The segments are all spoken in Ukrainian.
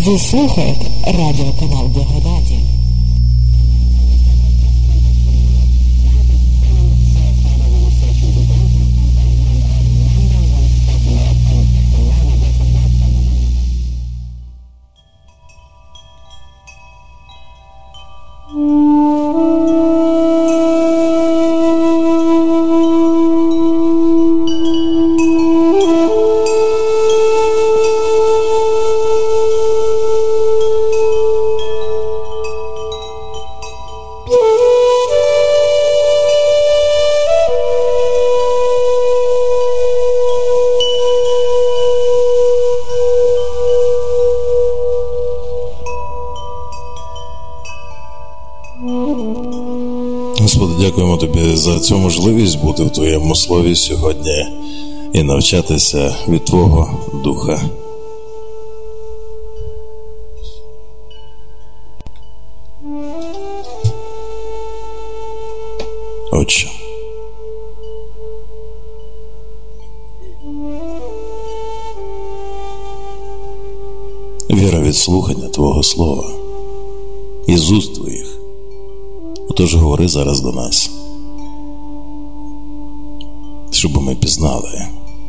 Ви слухаєте радіоканал Благодаті. Господи, дякуємо Тобі за цю можливість бути в Твоєму Слові сьогодні і навчатися від Твого Духа. Отче, віра від слухання Твого Слова із уст Твоїх. Отож говори зараз до нас, щоб ми пізнали,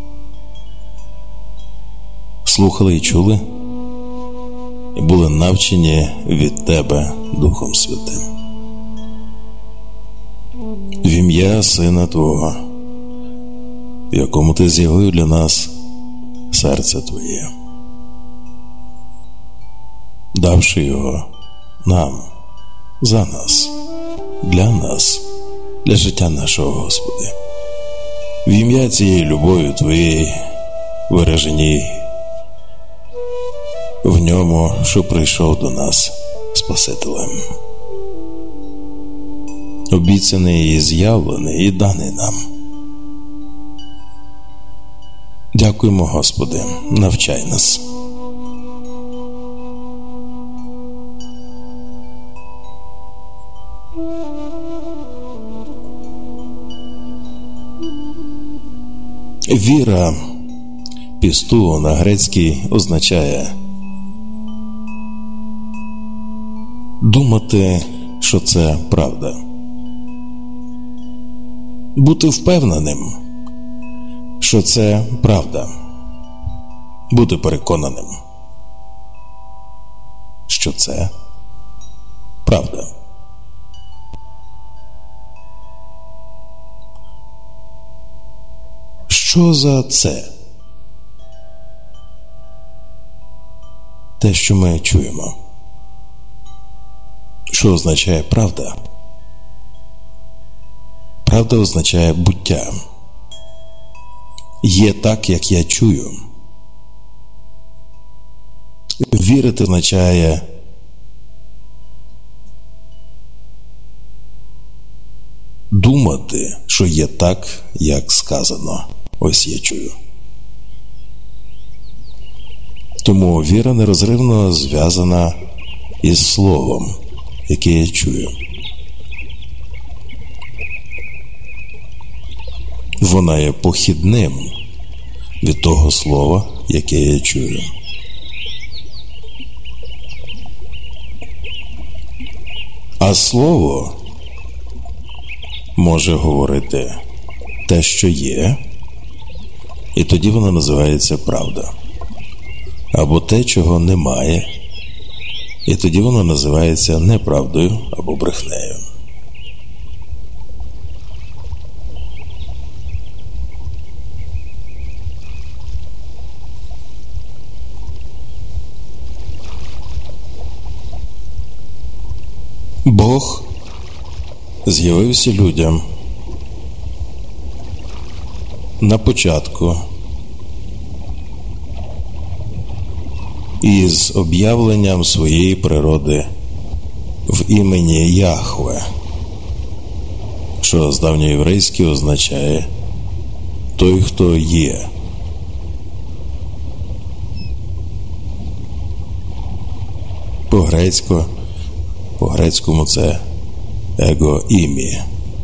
слухали і чули, і були навчені від Тебе Духом Святим. В ім'я Сина Твого, в якому Ти з'явив для нас серце Твоє, давши його нам, за нас, для нас, для життя нашого, Господи. В ім'я цієї любові Твоєї, вираженій в ньому, що прийшов до нас Спасителем. Обіцяний і з'явлений і даний нам. Дякуємо, Господи, навчай нас. Віра пісту на грецькій означає думати, що це правда. Бути впевненим, що це правда. Бути переконаним, що це правда. Що за це? Те, що ми чуємо. Що означає правда? Правда означає буття. Є так, як я чую. Вірити означає думати, що є так, як сказано. Ось я чую. Тому віра нерозривно зв'язана із словом, яке я чую. Вона є похідним від того слова, яке я чую. А слово може говорити те, що є, і тоді воно називається правда. Або те, чого немає, і тоді воно називається неправдою або брехнею. Бог з'явився людям на початку із об'явленням своєї природи в імені Яхве, що з давньоєврейськи означає «той, хто є». По-грецькому це его ім'я.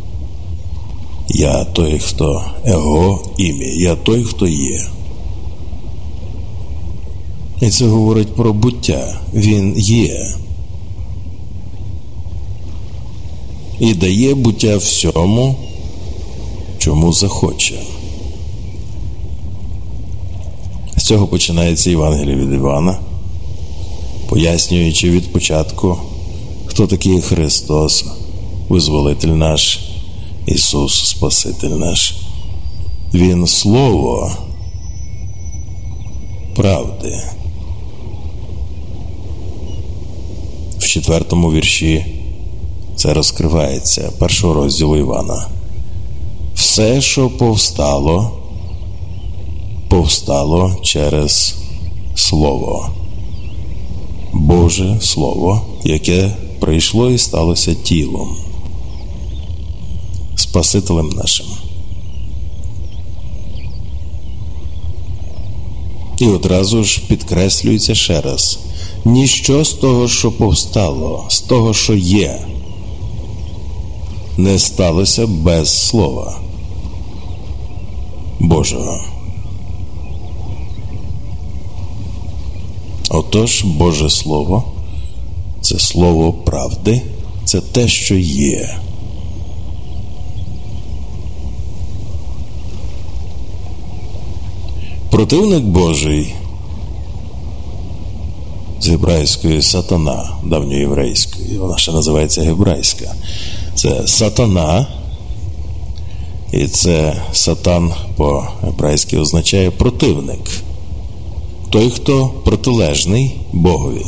Я той, хто его ім'я. Я той, хто є. І це говорить про буття. Він є. І дає буття всьому, чому захоче. З цього починається Євангеліє від Івана, пояснюючи від початку, хто такий Христос, Визволитель наш, Ісус, Спаситель наш. Він Слово правди. В 4-му вірші це розкривається, 1-го розділу Івана. Все, що повстало, повстало через Слово. Боже Слово, яке прийшло і сталося тілом, Спасителем нашим. І одразу ж підкреслюється ще раз: ніщо з того, що повстало, з того, що є, не сталося без Слова Божого. Отож, Боже Слово – це Слово правди, це те, що є. Противник Божий з гебрайської сатана, давньоєврейської, вона ще називається гебрайська. Це сатана, і це сатан по-гебрайськи означає противник. Той, хто протилежний Богові.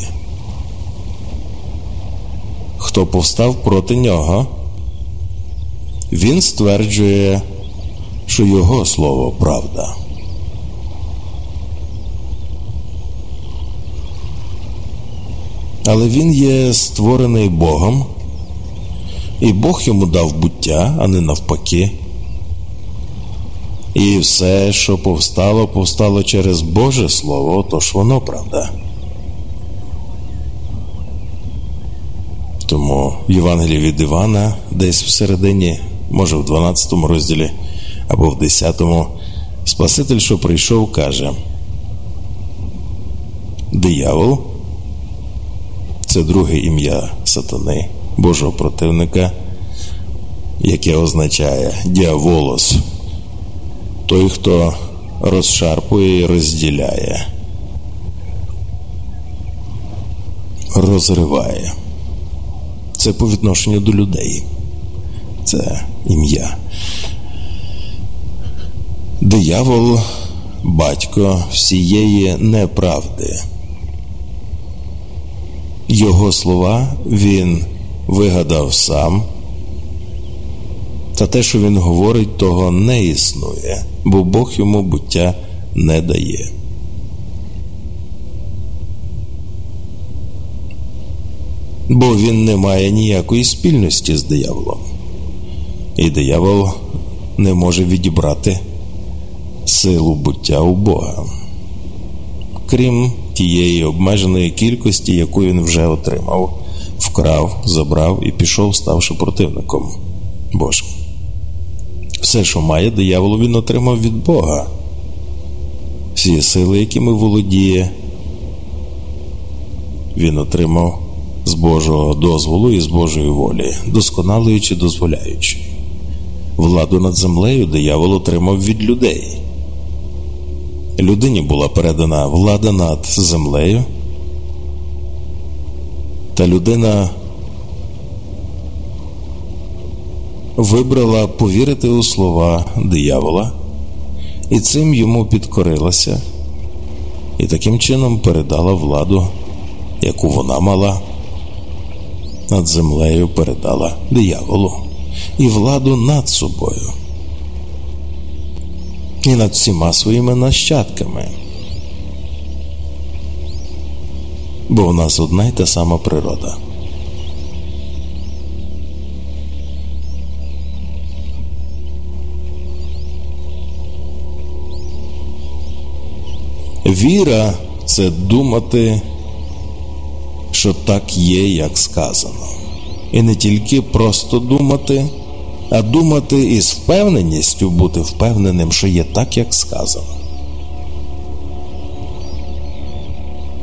Хто повстав проти нього, він стверджує, що його слово правда. Але він є створений Богом, і Бог йому дав буття, а не навпаки. І все, що повстало, повстало через Боже Слово, тож воно правда. Тому в Євангелії від Івана, десь всередині, може в 12 розділі або в 10, Спаситель, що прийшов, каже: диявол – це друге ім'я сатани, Божого противника, яке означає діаволос, той, хто розшарпує і розділяє, розриває. Це по відношенню до людей. Це ім'я. Диявол – батько всієї неправди. Його слова він вигадав сам, та те, що він говорить, того не існує, бо Бог йому буття не дає. Бо він не має ніякої спільності з дияволом. І диявол не може відібрати силу буття у Бога, крім тієї обмеженої кількості, яку він вже отримав, вкрав, забрав і пішов, ставши противником Божим. Все, що має диявол, він отримав від Бога. Всі сили, якими володіє, він отримав з Божого дозволу і з Божої волі, досконалої чи дозволяючи. Владу над землею диявол отримав від людей. Людині була передана влада над землею, та людина вибрала повірити у слова диявола, і цим йому підкорилася, і таким чином передала владу, яку вона мала над землею, передала дияволу, і владу над собою, і над всіма своїми нащадками. Бо в нас одна й та сама природа. Віра – це думати, що так є, як сказано. І не тільки просто думати, а думати із впевненістю, бути впевненим, що є так, як сказано.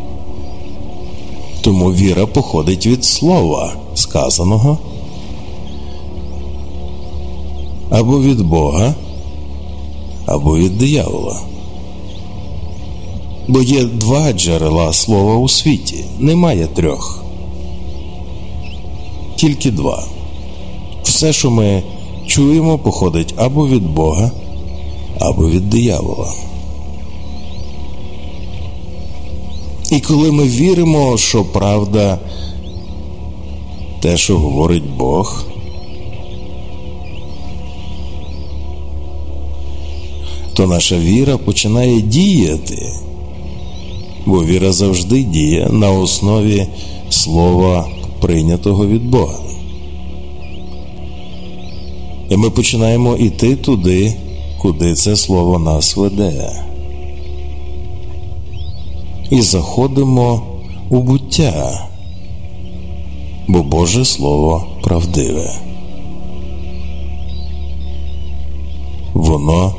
Тому віра походить від слова, сказаного, або від Бога, або від диявола. Бо є два джерела слова у світі, немає трьох. Тільки два. Все, що ми чуємо, походить або від Бога, або від диявола. І коли ми віримо, що правда те, що говорить Бог, то наша віра починає діяти, бо віра завжди діє на основі слова, прийнятого від Бога. І ми починаємо йти туди, куди це слово нас веде. І заходимо у буття, бо Боже Слово правдиве. Воно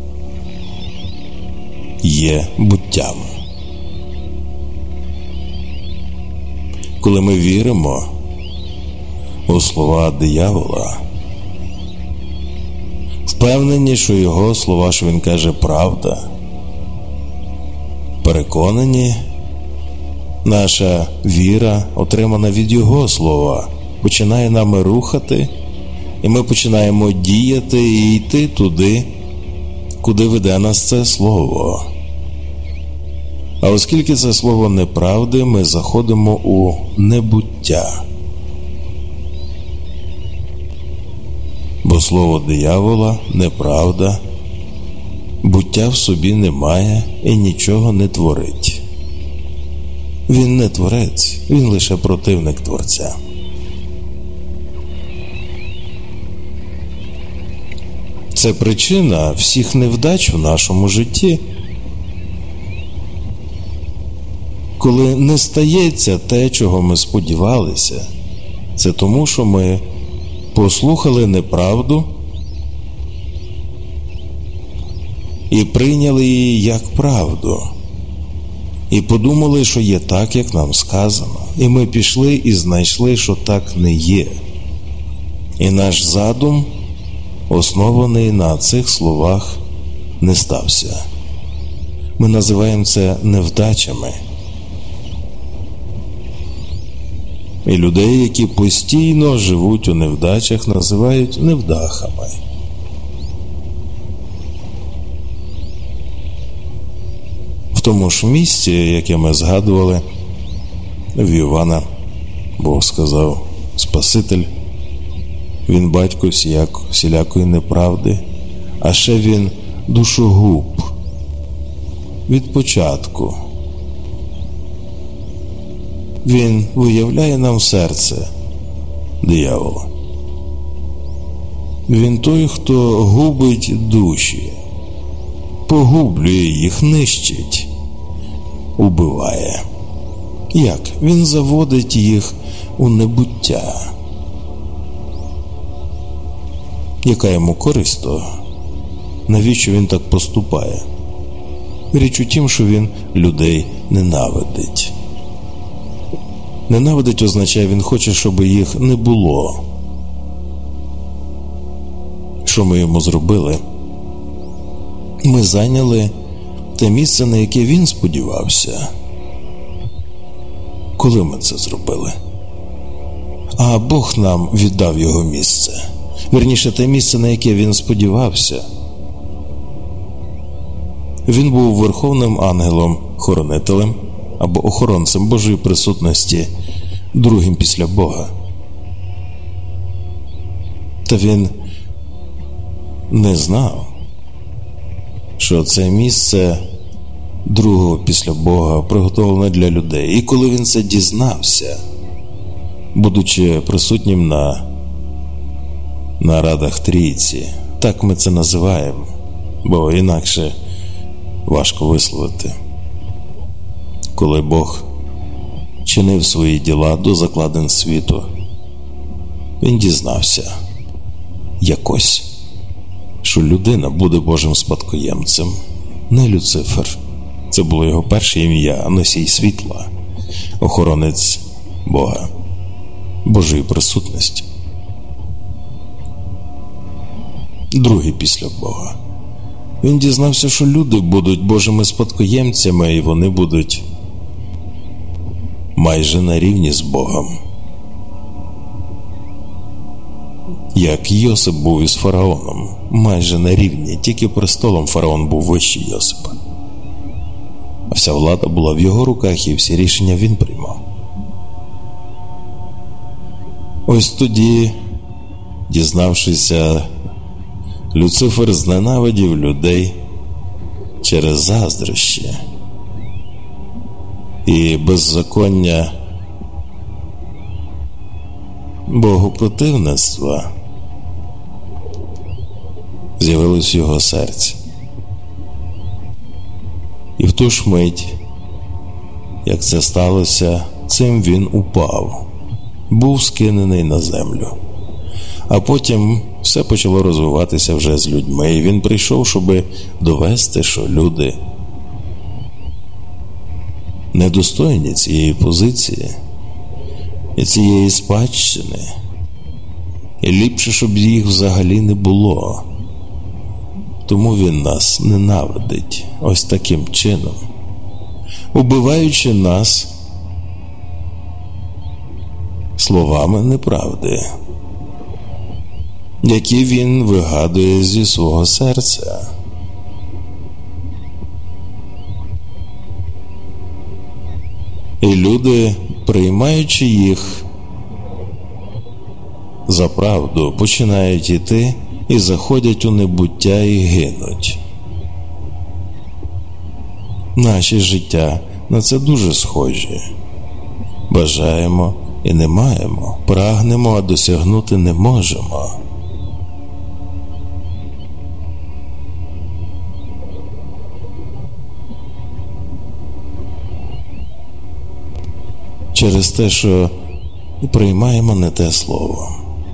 є буттям. Коли ми віримо у слова диявола, впевнені, що його слова, що він каже, правда, переконані, наша віра, отримана від його слова, починає нами рухати, і ми починаємо діяти і йти туди, куди веде нас це слово. А оскільки це слово неправди, ми заходимо у небуття. Бо слово диявола – неправда, буття в собі немає і нічого не творить. Він не творець, він лише противник Творця. Це причина всіх невдач в нашому житті. Коли не стається те, чого ми сподівалися, це тому, що ми послухали неправду і прийняли її як правду. І подумали, що є так, як нам сказано. І ми пішли і знайшли, що так не є. І наш задум, оснований на цих словах, не стався. Ми називаємо це невдачами. І людей, які постійно живуть у невдачах, називають невдахами. В тому ж місці, яке ми згадували, в Івана, Бог сказав, Спаситель, він батько всілякої неправди, а ще він душогуб від початку. Він виявляє нам серце диявола. Він той, хто губить душі, погублює їх, нищить, убиває. Як? Він заводить їх у небуття. Яка йому користь того? Навіщо він так поступає? Річ у тім, що він людей ненавидить. Ненавидить означає, він хоче, щоб їх не було. Що ми йому зробили? Ми зайняли те місце, на яке він сподівався. Коли ми це зробили? А Бог нам віддав його місце. Вірніше, те місце, на яке він сподівався. Він був верховним ангелом-хоронителем або охоронцем Божої присутності, другим після Бога. Та він не знав, що це місце другого після Бога приготовлене для людей. І коли він це дізнався, будучи присутнім на радах Трійці, так ми це називаємо, бо інакше важко висловити. Коли Бог чинив свої діла до закладин світу, він дізнався якось, що людина буде Божим спадкоємцем, не Люцифер. Це було його перше ім'я, носій світла. охоронець Бога, Божої присутності. Другий після Бога. Він дізнався, що люди будуть Божими спадкоємцями, і вони будуть майже на рівні з Богом. Як Йосип був із фараоном, майже на рівні, тільки престолом фараон був вищий Йосипа. А вся влада була в його руках, і всі рішення він приймав. Ось тоді, дізнавшися, Люцифер зненавидів людей через заздрощі і беззаконня богопротивництва з'явилось в його серці. І в ту ж мить, як це сталося, цим він упав, був скинений на землю. А потім все почало розвиватися вже з людьми, і він прийшов, щоб довести, що люди недостойні цієї позиції і цієї спадщини, і ліпше, щоб їх взагалі не було. Тому він нас ненавидить ось таким чином, убиваючи нас словами неправди, які він вигадує зі свого серця. І люди, приймаючи їх за правду, починають іти і заходять у небуття і гинуть. Наші життя на це дуже схожі. Бажаємо і не маємо, прагнемо, а досягнути не можемо. Через те, що приймаємо не те слово.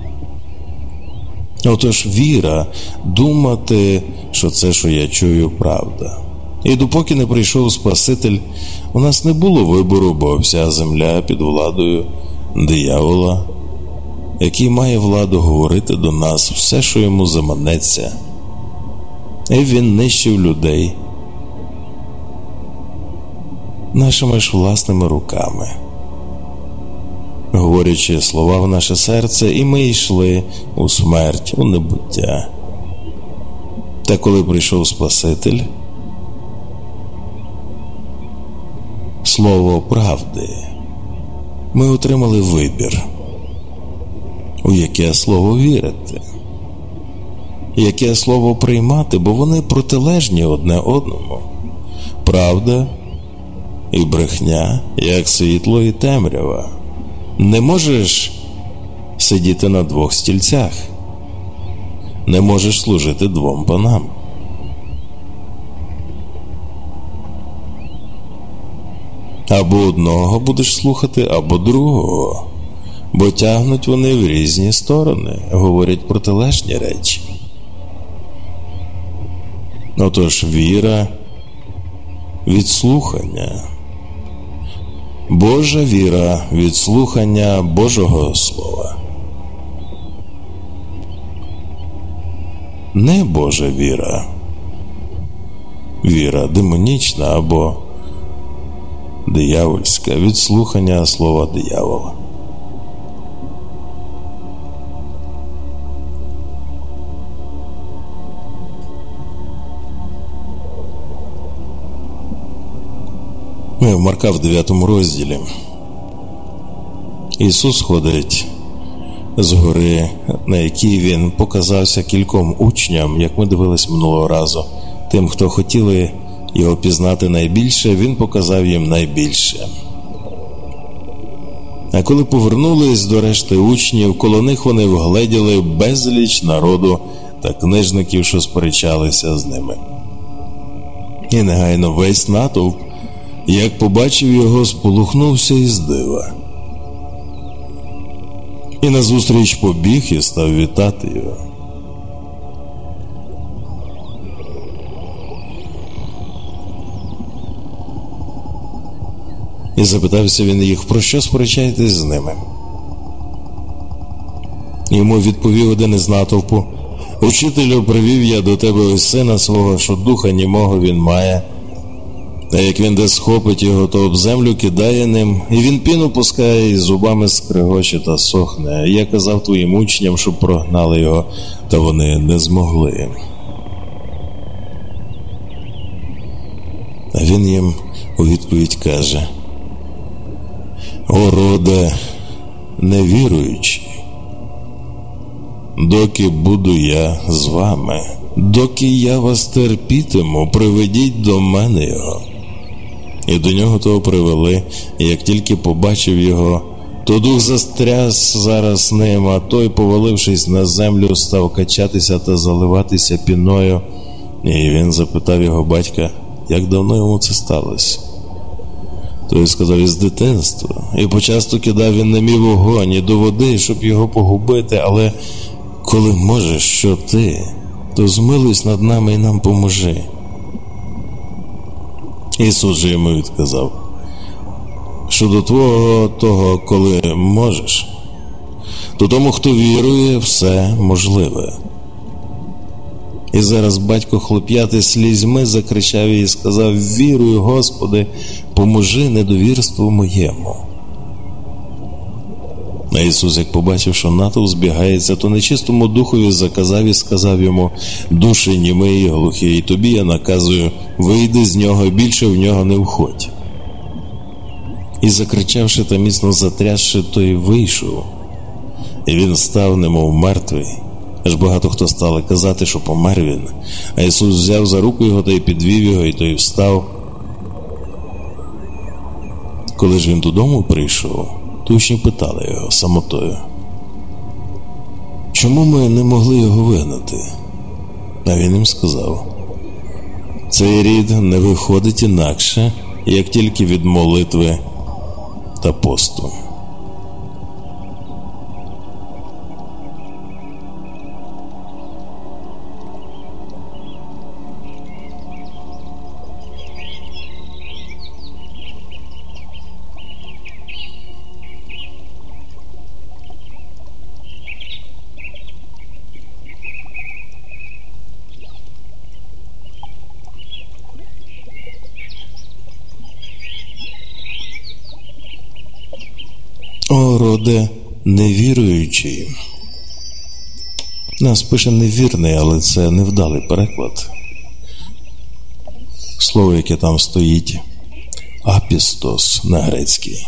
Отож, віра – думати, що це, що я чую, правда. І допоки не прийшов Спаситель, у нас не було вибору, бо вся земля під владою диявола, який має владу говорити до нас все, що йому заманеться. І він нищив людей нашими ж власними руками, говорячи слова в наше серце, і ми йшли у смерть, у небуття. Та коли прийшов Спаситель, слово правди, ми отримали вибір, у яке слово вірити, яке слово приймати, бо вони протилежні одне одному. Правда і брехня, як світло і темрява. Не можеш сидіти на двох стільцях. Не можеш служити двом панам. Або одного будеш слухати, або другого. Бо тягнуть вони в різні сторони, говорять протилежні речі. Отож, віра від слухання. Божа віра від слухання Божого Слова. Не Божа віра. Віра демонічна або диявольська від слухання слова диявола. Ми в Марка в 9 розділі. Ісус ходить з гори, на якій Він показався кільком учням, як ми дивились минулого разу. Тим, хто хотіли Його пізнати найбільше, Він показав їм найбільше. А коли повернулись до решти учнів, коло них вони вгледіли безліч народу та книжників, що сперечалися з ними. І негайно весь натовп, як побачив його, сполохнувся із дива. І назустріч побіг і став вітати його. І запитався він їх, про що сперечаєтесь з ними? Йому відповів один із натовпу: «Учителю, привів я до тебе ось сина свого, що духа німого він має. А як він десь схопить його, то об землю кидає ним, і він піну пускає, і зубами скрегоче та сохне. Я казав твоїм учням, щоб прогнали його, та вони не змогли». А він їм у відповідь каже: «О, роде невіруючий, доки буду я з вами, доки я вас терпітиму, приведіть до мене його». І до нього того привели, і як тільки побачив його, то дух застряс зараз ним, а той, повалившись на землю, став качатися та заливатися піною. І він запитав його батька, як давно йому це сталося. Той сказав: із дитинства. І почасто кидав він на мій вогонь і до води, щоб його погубити, але коли можеш, що ти, то змилуйся над нами і нам поможи. Ісус же йому відказав, що до твого того, коли можеш, то тому, хто вірує, все можливе. І зараз батько хлоп'ятий слізьми закричав і сказав: «Вірую, Господи, поможи недовірству моєму». А Ісус, як побачив, що натовп збігається, то нечистому духові заказав і сказав йому: «Душе німий і глухий, тобі я наказую, вийди з нього і більше в нього не входь». І закричавши та міцно затрясши, той вийшов. І він став, немов мертвий. Аж багато хто стали казати, що помер він. А Ісус взяв за руку його та й підвів його, і той встав. Коли ж він додому прийшов, то учні питали його самотою: «Чому ми не могли його вигнати?» А він їм сказав: «Цей рід не виходить інакше, як тільки від молитви та посту». О, роде невіруючий. Нас пише невірний, але це невдалий переклад. Слово, яке там стоїть, апістос на грецький.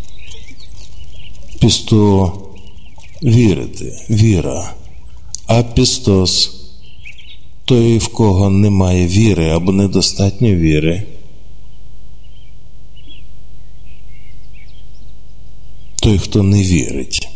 Пісто – вірити, віра. Апістос – той, в кого немає віри або недостатньо віри. Той, хто не вірить.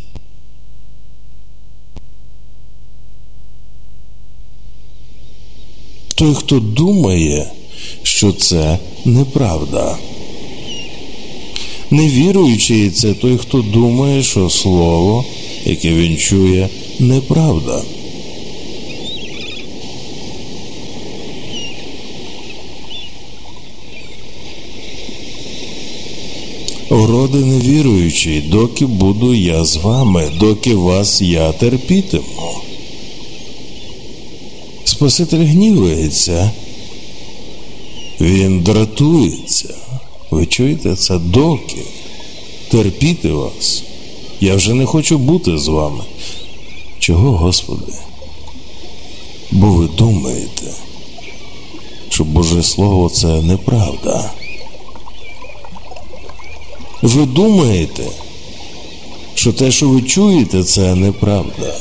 Той, хто думає, що це неправда. Невіруючий – це той, хто думає, що слово, яке він чує, неправда. О, роде невіруючий, доки буду я з вами, доки вас я терпітиму. Спаситель гнівається, він дратується. Ви чуєте це? Доки терпіти вас? Я вже не хочу бути з вами. Чого, Господи? Бо ви думаєте, що Боже Слово – це неправда. Ви думаєте, що те, що ви чуєте, це неправда.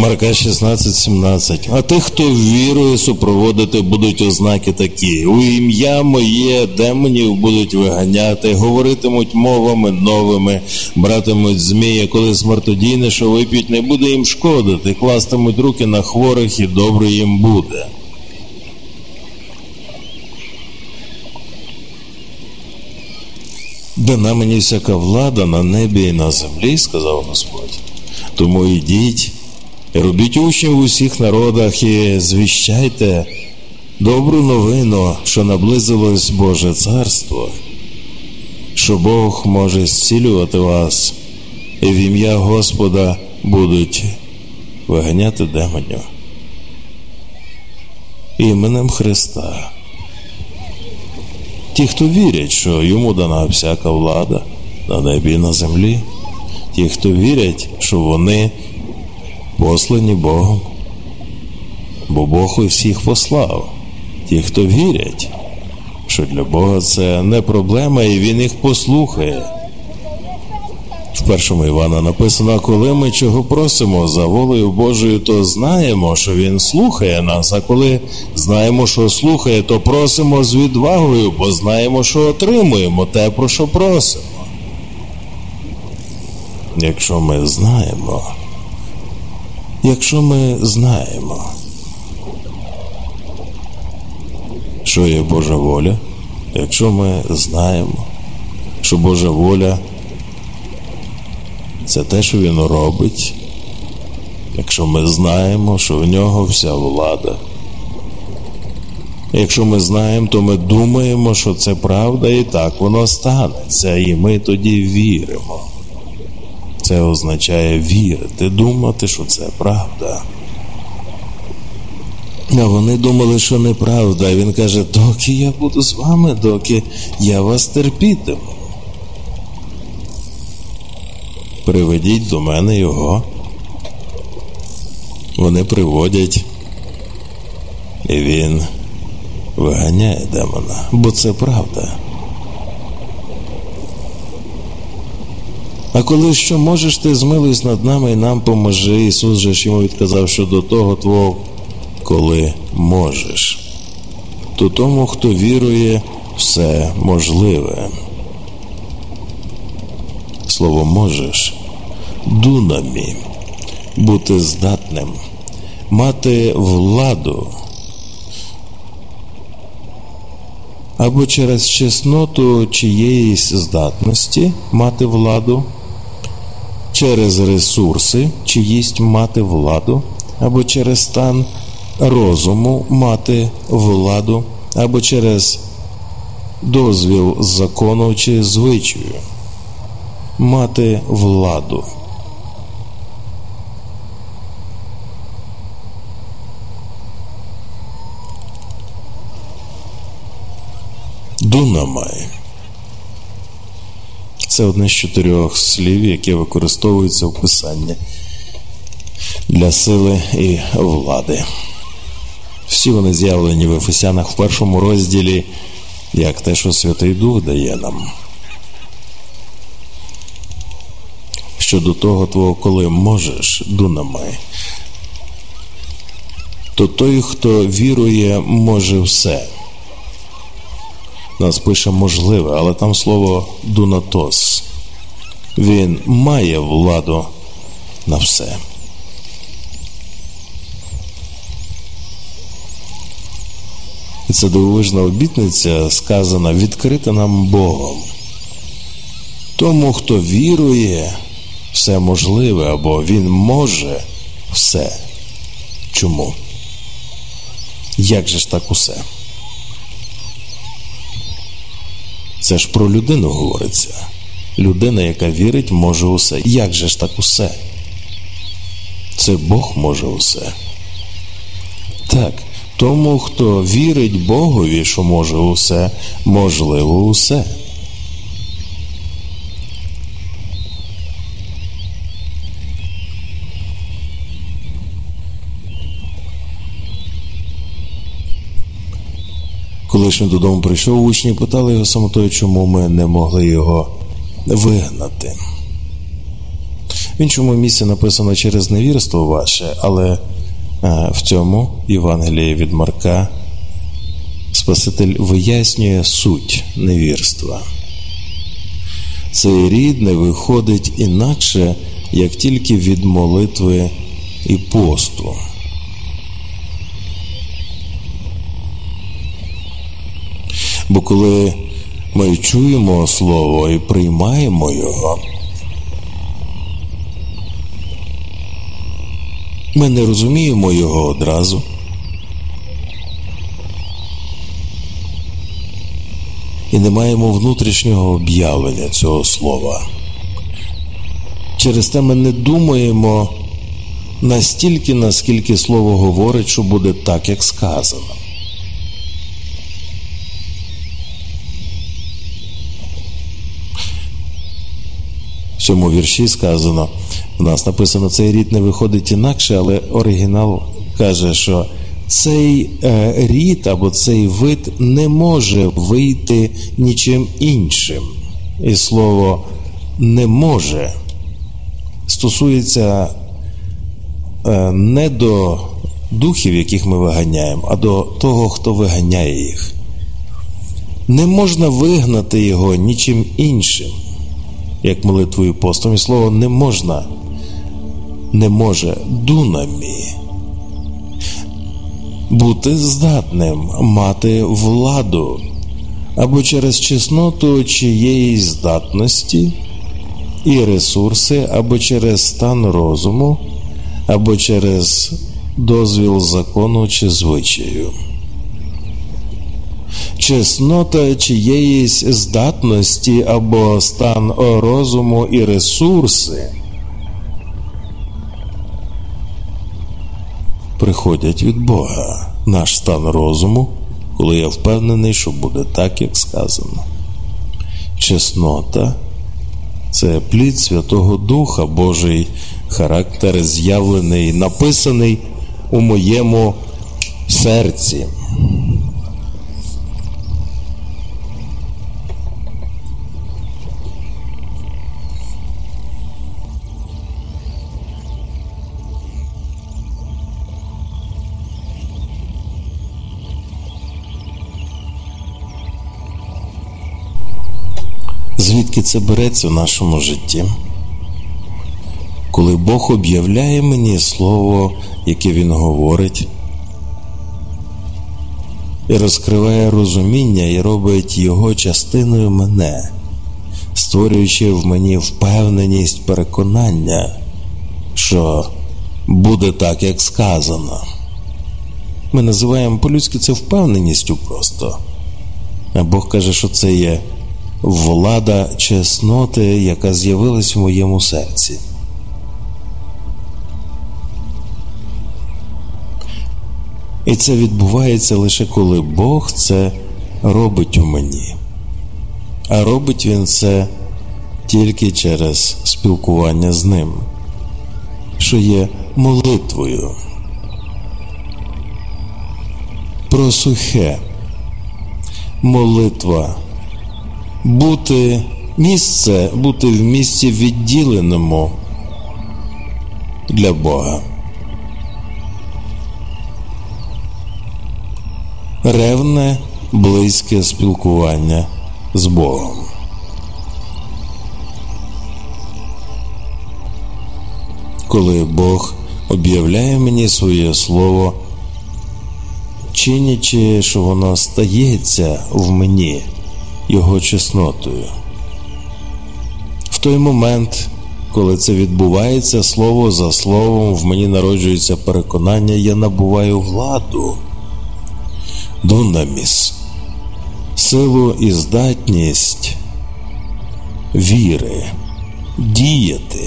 Марка 16:17. А тих, хто вірує, супроводити будуть ознаки такі. У ім'я моє демонів будуть виганяти, говоритимуть мовами новими, братимуть змія, коли смертодійне, що вип'ють, не буде їм шкодити, кластимуть руки на хворих, і добре їм буде. Дана мені всяка влада на небі і на землі, сказав Господь. Тому йдіть, робіть учнів у усіх народах і звіщайте добру новину, що наблизилось Боже царство, що Бог може зцілювати вас, і в ім'я Господа будуть виганяти демонів. Іменем Христа. Ті, хто вірять, що йому дана всяка влада на небі і на землі. Ті, хто вірять, що вони послані Богом, бо Бог усіх послав. Ті, хто вірять, що для Бога це не проблема, і Він їх послухає. В 1 Івана написано, коли ми чого просимо за волею Божою, то знаємо, що Він слухає нас, а коли знаємо, що слухає, то просимо з відвагою, бо знаємо, що отримуємо те, про що просимо. Якщо ми знаємо, що є Божа воля, якщо ми знаємо, що Божа воля – це те, що Він робить, якщо ми знаємо, що в Нього вся влада, якщо ми знаємо, то ми думаємо, що це правда, і так воно станеться, і ми тоді віримо. Це означає вірити, думати, що це правда. А вони думали, що неправда. І Він каже, доки я буду з вами, доки я вас терпітиму. Приведіть до мене його. Вони приводять, і він виганяє демона, бо це правда. А коли що можеш, ти змилуйся над нами і нам поможи. Ісус же ж йому відказав, що до того твого, коли можеш. То тому, хто вірує, все можливе. Слово «можеш» – дунамі, бути здатним, мати владу. Або через чесноту чиєїсь здатності мати владу, через ресурси чиїсь мати владу, або через стан розуму мати владу, або через дозвіл закону чи звичаю мати владу. Дунамай – це одне з 4 слів, яке використовується в Писанні для сили і влади. Всі вони з'явлені в Ефесянах в 1 розділі, як те, що Святий Дух дає нам. Щодо того твого, коли можеш, дунамай, то той, хто вірує, може все. Нас пише можливе, але там слово дунатос. Він має владу на все. І це дивовижна обітниця, сказана, відкрита нам Богом. Тому, хто вірує, все можливе, або він може все. Чому? Як же ж так усе? Це ж про людину говориться. Людина, яка вірить, може усе. Як же ж так усе? Це Бог може усе. Так, тому, хто вірить Богові, що може усе, можливо усе. Коли ж він додому прийшов, учні питали його самотою, чому ми не могли його вигнати. В іншому місці написано через невірство ваше, але в цьому Євангелії від Марка Спаситель вияснює суть невірства. Цей рід не виходить інакше, як тільки від молитви і посту. Бо коли ми чуємо Слово і приймаємо його, ми не розуміємо його одразу. І не маємо внутрішнього об'явлення цього слова. Через те ми не думаємо настільки, наскільки Слово говорить, що буде так, як сказано. В цьому вірші сказано, в нас написано, цей рід не виходить інакше, але оригінал каже, що цей рід або цей вид не може вийти нічим іншим. І слово «не може» стосується не до духів, яких ми виганяємо, а до того, хто виганяє їх. Не можна вигнати його нічим іншим, як молитвою і постом. І слово «не можна» не може «дунамі» бути здатним мати владу або через чесноту чиєїсь здатності і ресурси, або через стан розуму, або через дозвіл закону чи звичаю. Чеснота чиєїсь здатності або стан розуму і ресурси приходять від Бога. Наш стан розуму, коли я впевнений, що буде так, як сказано. Чеснота – це плід Святого Духа, Божий характер з'явлений, написаний у моєму серці. Звідки це береться в нашому житті? Коли Бог об'являє мені слово, яке Він говорить, і розкриває розуміння, і робить його частиною мене, створюючи в мені впевненість, переконання, що буде так, як сказано. Ми називаємо по-людськи це впевненістю просто. А Бог каже, що це є влада чесноти, яка з'явилась в моєму серці. І це відбувається лише коли Бог це робить у мені. А робить Він це тільки через спілкування з Ним, що є молитвою. Про сухе. Молитва. Бути в місці відділеному для Бога. Ревне, близьке спілкування з Богом. Коли Бог об'являє мені своє слово, чинячи, що воно стається в мені Його чеснотою. В той момент, коли це відбувається, слово за словом, в мені народжується переконання, я набуваю владу, дунаміс, силу і здатність віри, діяти.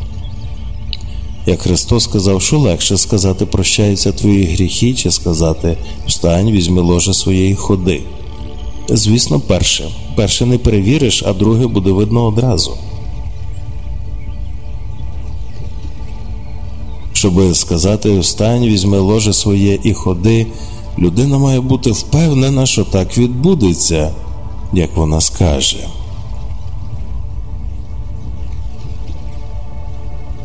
Як Христос сказав, що легше сказати «прощаються твої гріхи», чи сказати «встань, візьми ложе своє і ходи». Звісно, перше не перевіриш, а друге буде видно одразу. Щоб сказати «встань, візьми ложе своє і ходи», людина має бути впевнена, що так відбудеться, як вона скаже.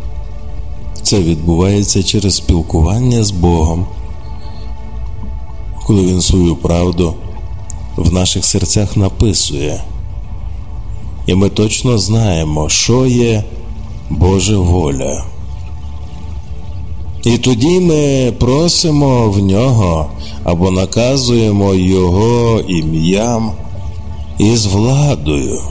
Це відбувається через спілкування з Богом, коли Він свою правду в наших серцях написує. І ми точно знаємо, що є Божа воля. І тоді ми просимо в Нього або наказуємо Його ім'ям із владою.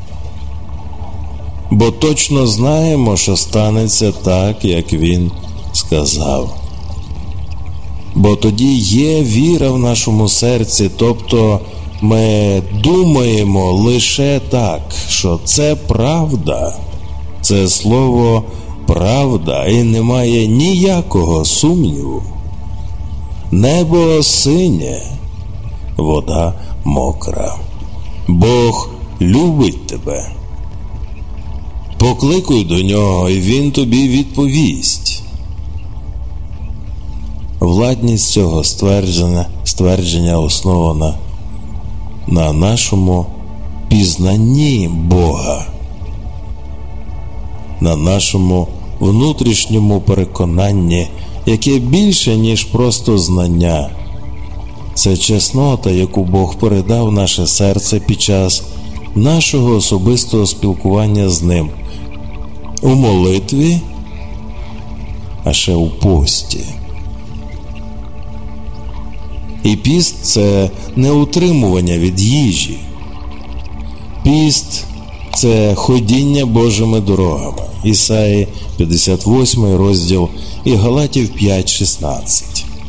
Бо точно знаємо, що станеться так, як Він сказав. Бо тоді є віра в нашому серці, тобто ми думаємо лише так, що це правда, це слово правда, і немає ніякого сумніву. Небо синє, вода мокра. Бог любить тебе. Покликуй до Нього, і Він тобі відповість. Владність цього ствердження основана на нашому пізнанні Бога, на нашому внутрішньому переконанні, яке більше, ніж просто знання. Це чеснота, яку Бог передав в наше серце під час нашого особистого спілкування з Ним у молитві, а ще у пості. І піст – це не утримування від їжі. Піст – це ходіння Божими дорогами. Ісаї 58 розділ і Галатів 5:16.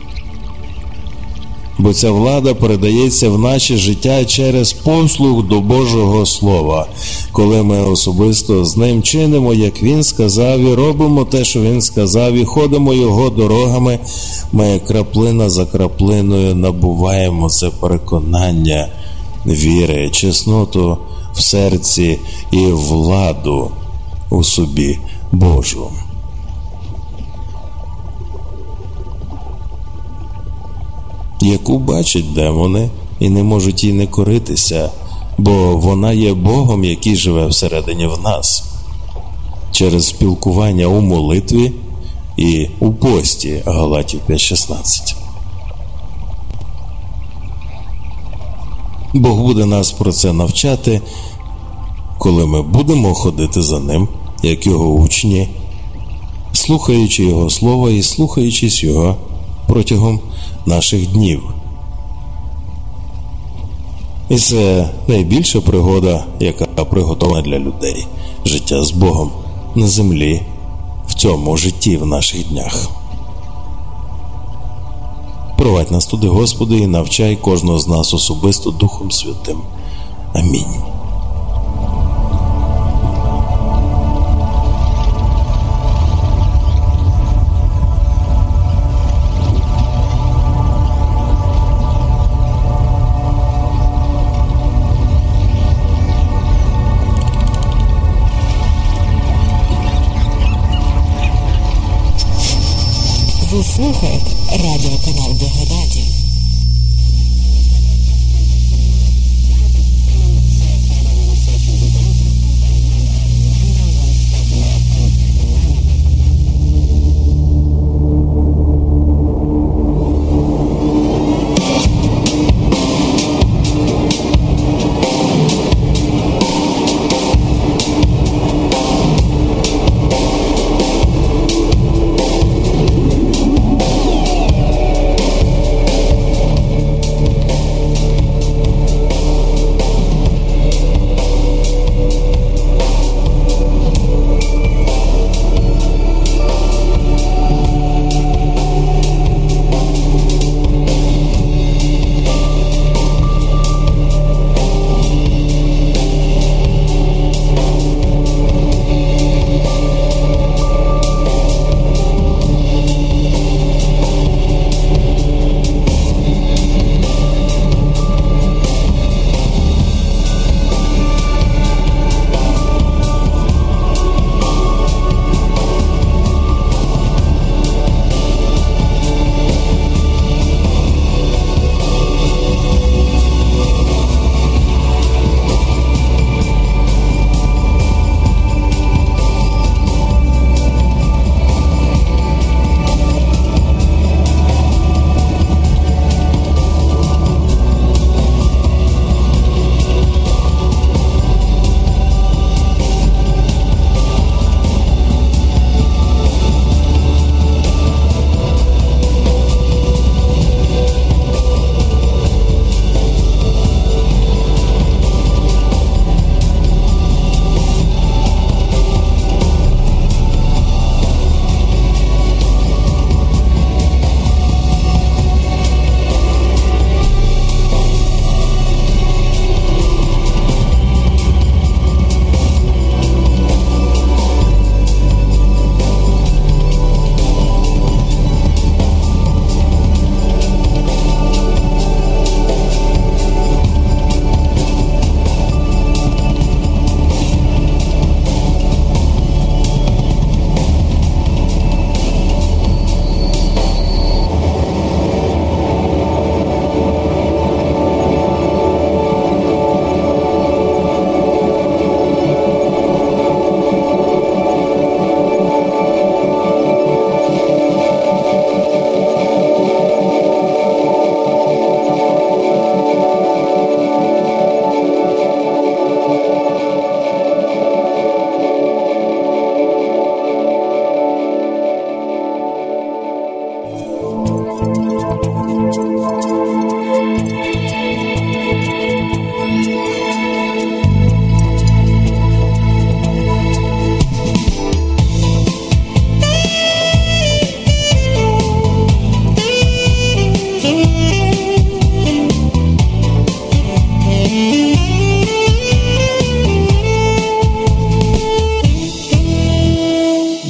Бо ця влада передається в наше життя через послух до Божого Слова, коли ми особисто з Ним чинимо, як Він сказав, і робимо те, що Він сказав, і ходимо Його дорогами, ми краплина за краплиною набуваємо це переконання віри, чесноту в серці і владу у собі Божу. Яку бачать демони і не можуть їй не коритися, бо вона є Богом, який живе всередині в нас, через спілкування у молитві і у пості. Галатів 5:16. Бог буде нас про це навчати, коли ми будемо ходити за Ним, як Його учні, слухаючи Його Слово і слухаючись Його протягом наших днів. І це найбільша пригода, яка приготовлена для людей. Життя з Богом на землі, в цьому житті, в наших днях. Провадь нас туди, Господи, і навчай кожного з нас особисто Духом Святим. Амінь. Ви слухаєте радіоканал Благодаті.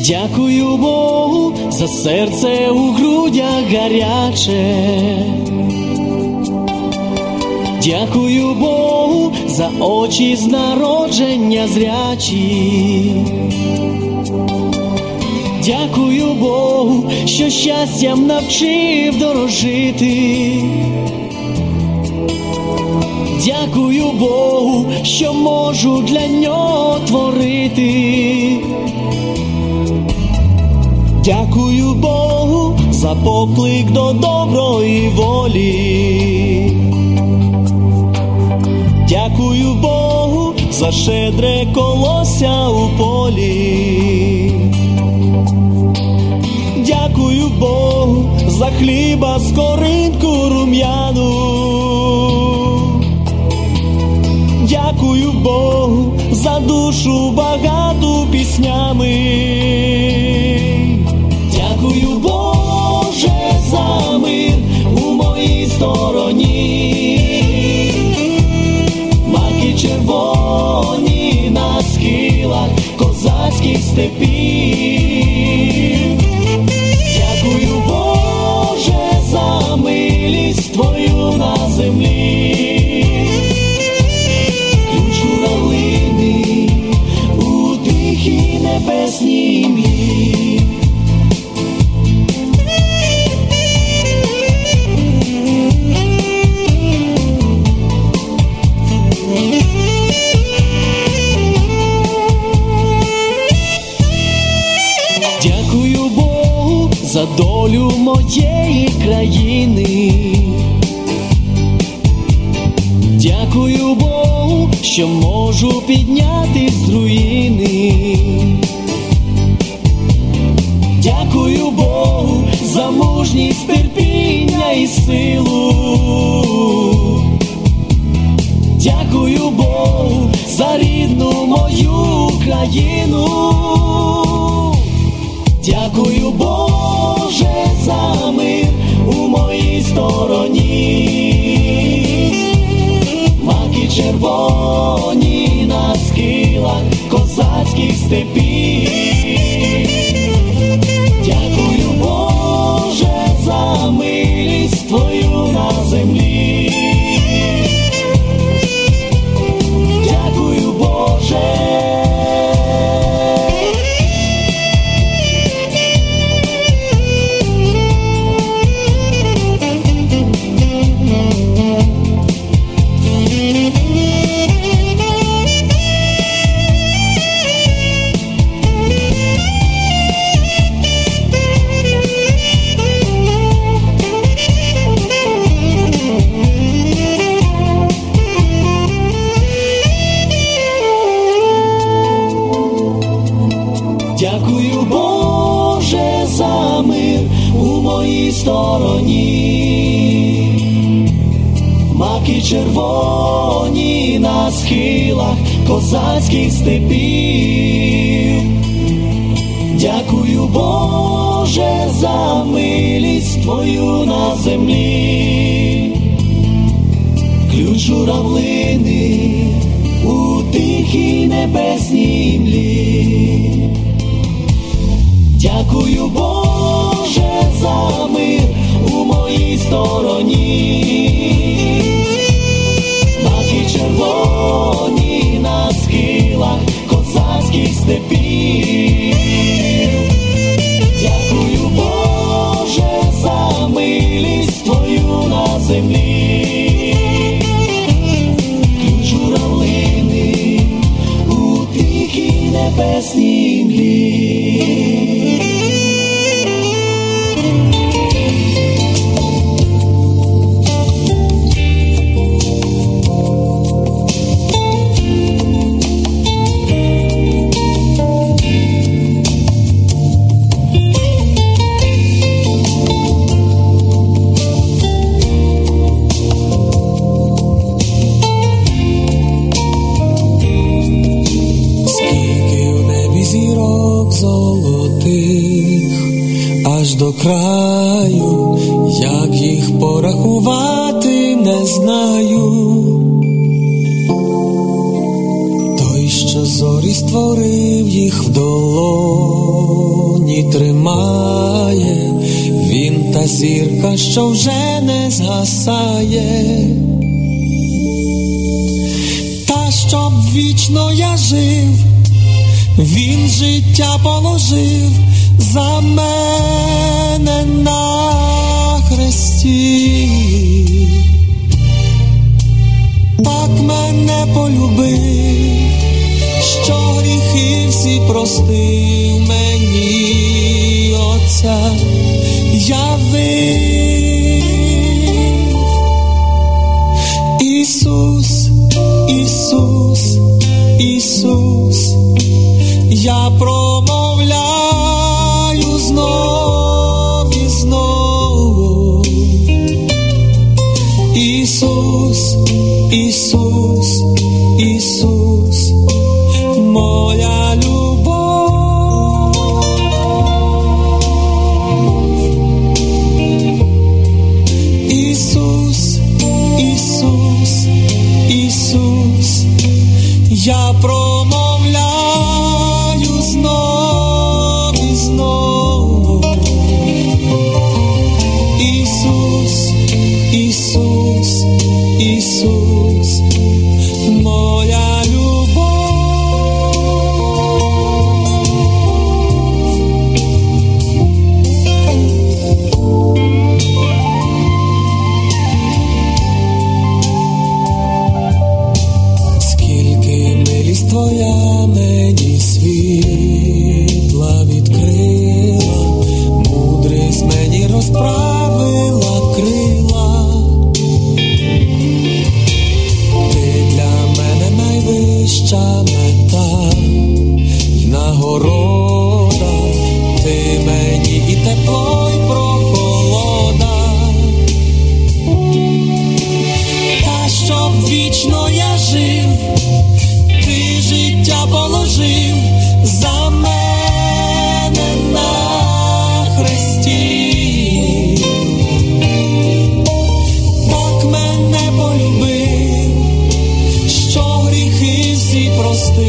Дякую Богу за серце у грудях гаряче. Дякую Богу за очі з народження зрячі. Дякую Богу, що щастям навчив дорожити. Дякую Богу, що можу для нього творити. Дякую Богу за поклик до доброї волі. Дякую Богу за щедре колося у полі. Дякую Богу за хліба скоринку рум'яну. Дякую Богу за душу багату піснями. Дякую, Боже, за мир у моїй стороні. Маки червоні на схилах козацьких степів. Дякую, Боже, за милість Твою на землі. Ключ журавлиний у тихій небесній млі. Дякую Богу за долю моєї країни. Дякую Богу, що можу піднятись з руїни. Дякую Богу за мужність, терпіння і силу. Дякую Богу за рідну мою країну. Дякую, Боже, за мир у моїй стороні. Маки червоні на схилах козацьких степів. Дякую, Боже, за милість Твою на землі. Дякую, Боже. Дякую, Боже, за мир у моїй стороні. Маки червоні на схилах козацьких степів. Дякую, Боже, за милість Твою на землі. Ключ журавлиний у тихій небесній млі. Дякую, Боже, за мир у моїй стороні. Маки червоні на схилах козацьких степів. Дякую, Боже, за милість Твою на землі. Ключ журавлиний у тихій небесній млі. Аж до краю, як їх порахувати, не знаю. Той, що що зорі створив, їх в долоні тримає, він та зірка, що вже не згасає. Та щоб вічно я жив, він життя положив за мене на хресті. Так мене полюбив, що гріхи всі простив мені, Отця явив. Ісус, Ісус, Ісус, я промовляю знов і знов. Ісус, Ісус, Ісус, моя любов. Ісус, Ісус, Ісус, я промовляю знов і знов. Ісус, Ісус, Ісус, моя любов. Скільки милість твоя мені світла відкрила, мудрість мені розправила крила. Ти для мене найвища мета й нагорода, ти мені і тепло, й прохолода. Та щоб вічно я жив, ти життя положив за мене на хресті. Так мене полюбив, що гріхи всі простив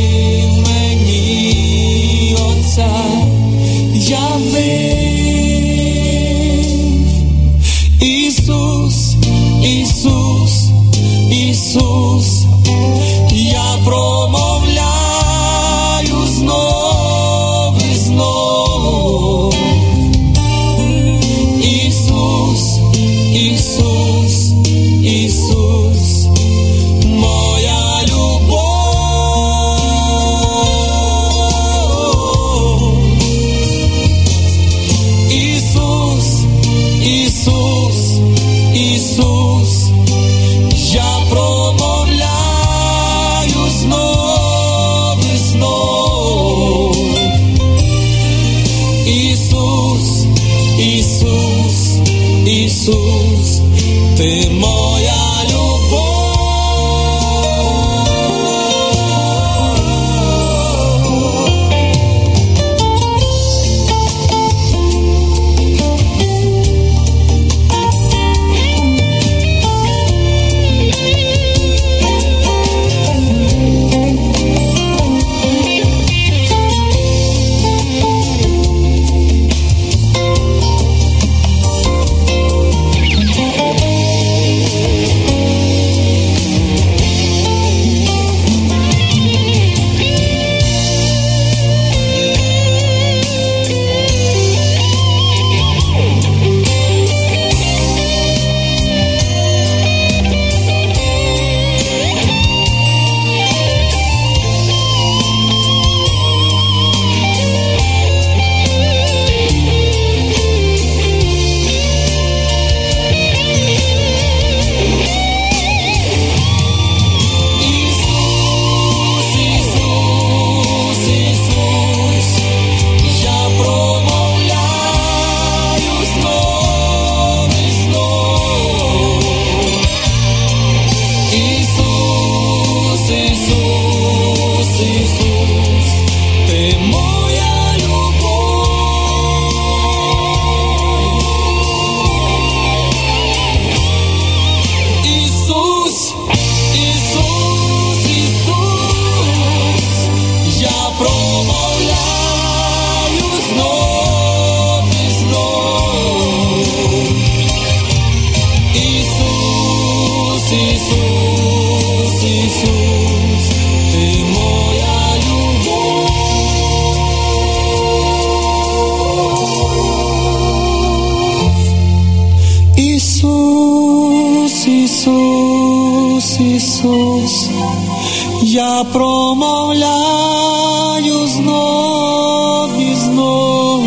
Ісус, Ісус, я промовляю знов і знов.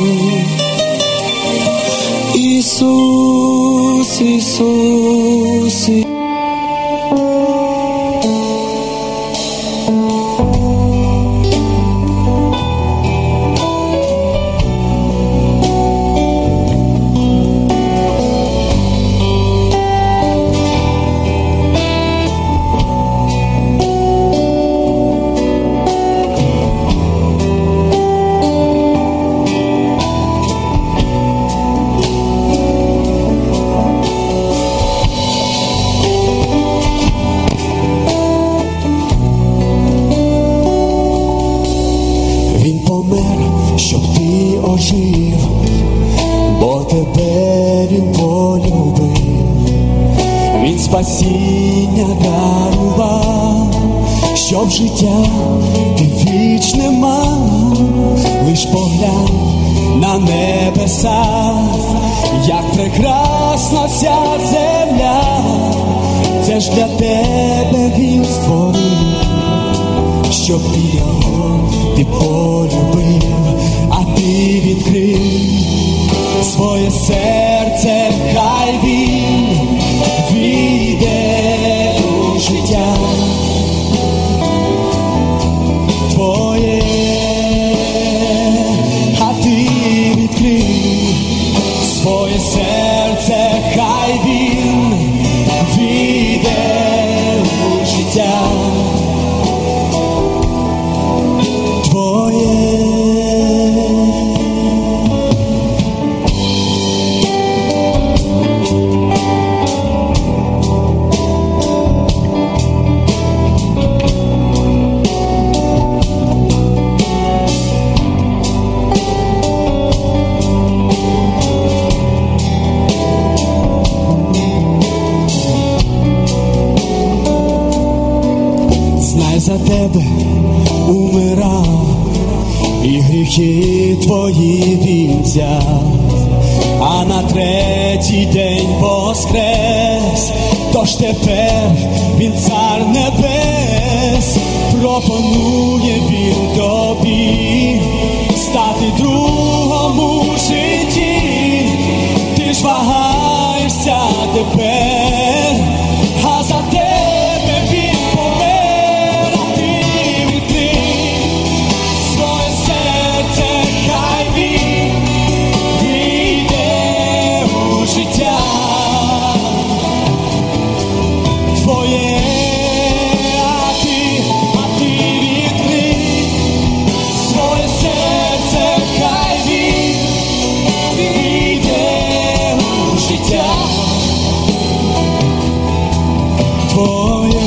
Ісус, Ісус, щоб ти ожив, бо тебе він полюбив, він спасіння дарував, щоб життя ти вічне мав. Лиш поглянь на небеса, як прекрасна ця земля, це ж для тебе він створив, щоб його ти полюбив, а ти відкрив своє серце, хай він війде у життя твоє, а ти відкрив своє серце, хай він війде у життя твоє. Знай, за тебе умирав, і гріхи твої він взяв, а на третій день воскрес. Тож тепер він цар небес, пропонує він тобі стати другом у житті. Ти ж вагаєшся тепер, а за тебе він помер, а ти відкрий своє серце, хай він війде у життя твоє, а ти відкрий своє серце, хай він війде у життя твоє.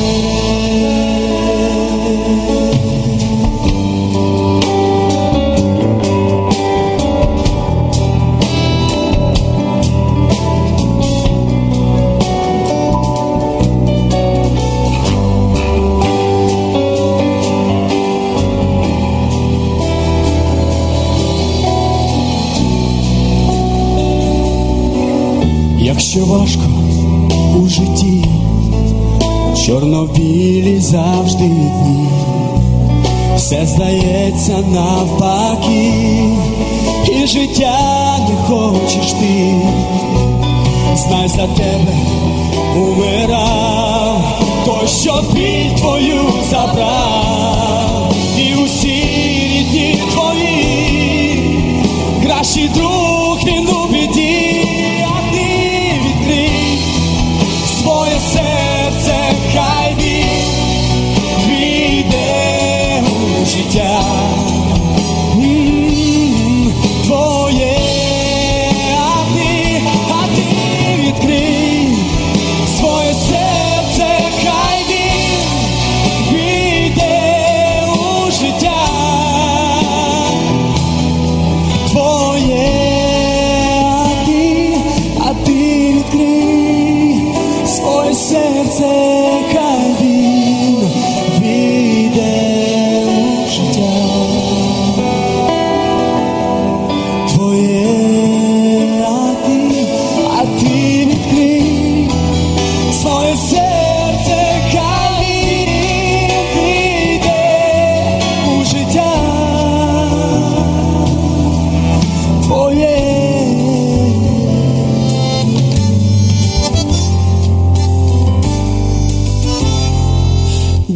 Якщо важко у житті, чорно-білі завжди дні, все здається навпаки, і життя не хочеш ти. Знай, за тебе умирав той, що біль твою забрав, і усі рідні твої, кращий друг він у біді. Своє серце, хай він війде у життя твоє, а ти відкрий своє серце, хай він війде у життя твоє, а ти відкрий своє серце, хай він війде у життя твоє, а ти відкрий своє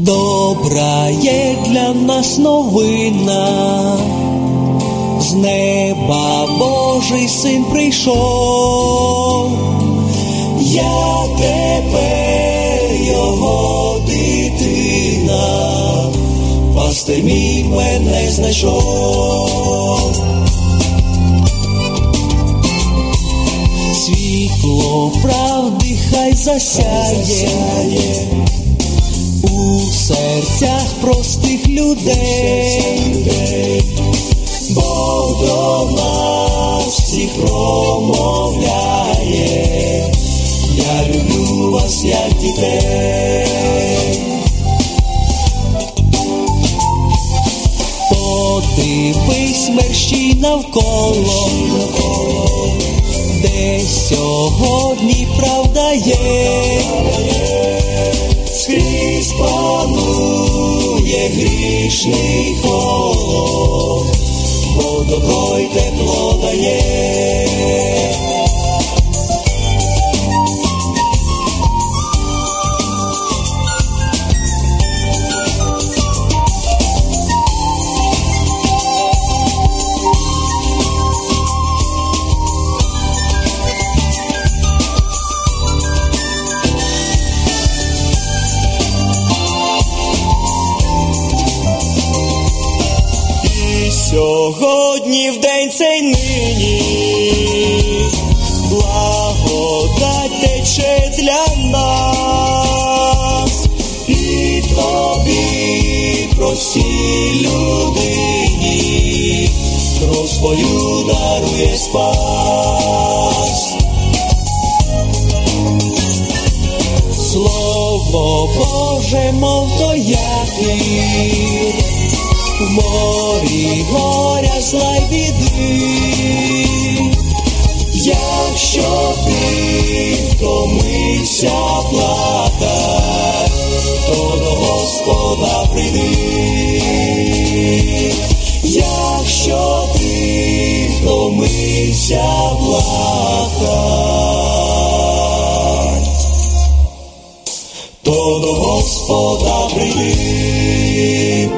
Добра є для нас новина, з неба Божий Син прийшов. Я тепер його дитина, пастир мій мене знайшов. Світло правди хай засяє у серцях простих людей. Бог до нас всіх промовляє, я люблю вас, як дітей. Подивись мерщій навколо, де сьогодні правда є. Скрізь панує грішний холод, бо добро й тепло дає. Сьогодні в день цей нині благодать тече для нас, і тобі, простій людині, кров свою дарує спас. Слово Боже, мов то якір, в морі горя, зла й біди. Якщо ти втомився плакать, то до Господа прийди. Якщо ти втомився плакать, то до Господа прийди.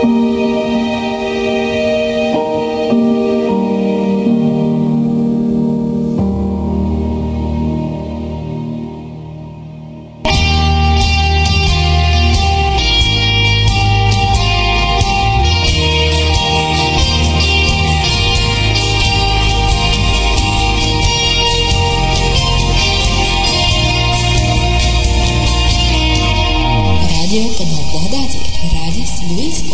Радіоканал Благодаті. Радість близько.